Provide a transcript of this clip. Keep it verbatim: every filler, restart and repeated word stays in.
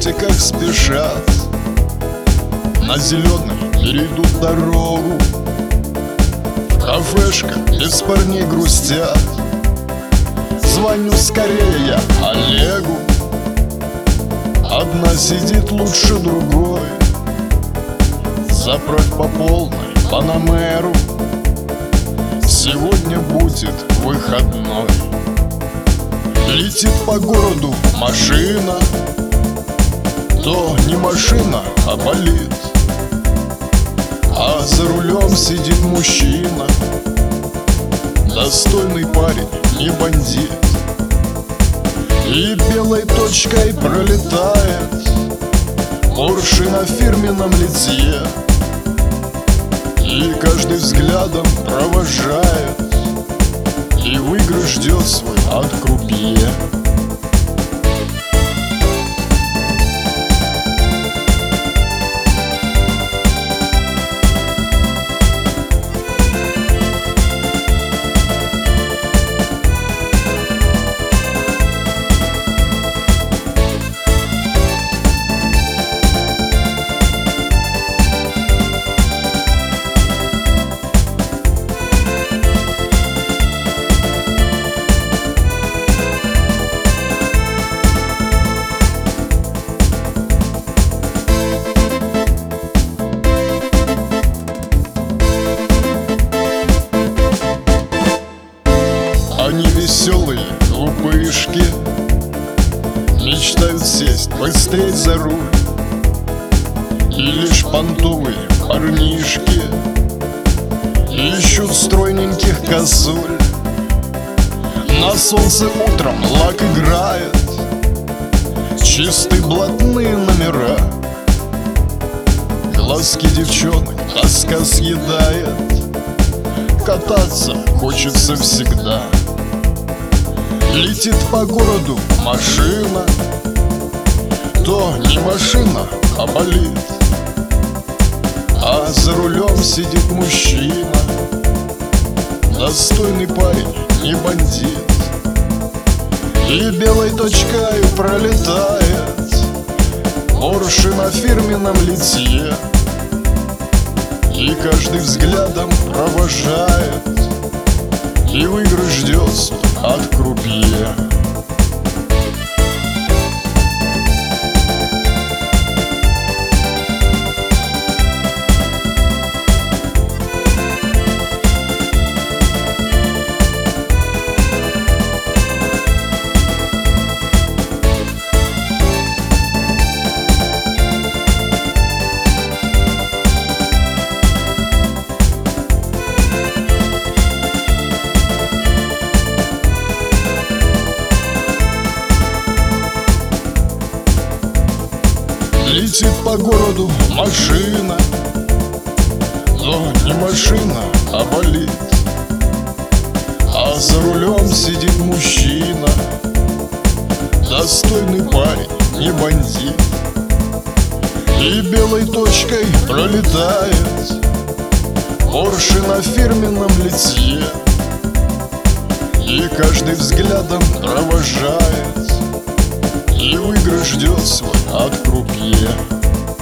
мотоциклах спешат, на зеленый перейдут дорогу. В кафешках без парней грустят. Звоню скорее я Олегу. Одна сидит лучше другой. Заправь по полной Панамеру. Сегодня будет выходной. Летит по городу машина. То не машина, а болит. А за рулем сидит мужчина. Достойный парень, не бандит. И белой точкой пролетает Порше на фирменном литье. И каждый взглядом провожает, и выигрыш ждет свой от крупье. Они веселые глупышки, мечтают сесть быстрее за руль. И лишь понтовые парнишки ищут стройненьких косуль. На солнце утром лак играет, чистые блатные номера. Глазки девчонок тоска съедает, кататься хочется всегда. Летит по городу машина. То не машина, а болит. А за рулем сидит мужчина. Достойный парень, не бандит. И белой точкой пролетает Порше на фирменном литье. И каждый взглядом провожает, и выигрыш ждет свой от крупье. Летит по городу машина. Но не машина, а болит. А за рулем сидит мужчина. Достойный парень, не бандит. И белой точкой пролетает Порше на фирменном литье. И каждый взглядом провожает, и выигрыш ждет свой от крупье.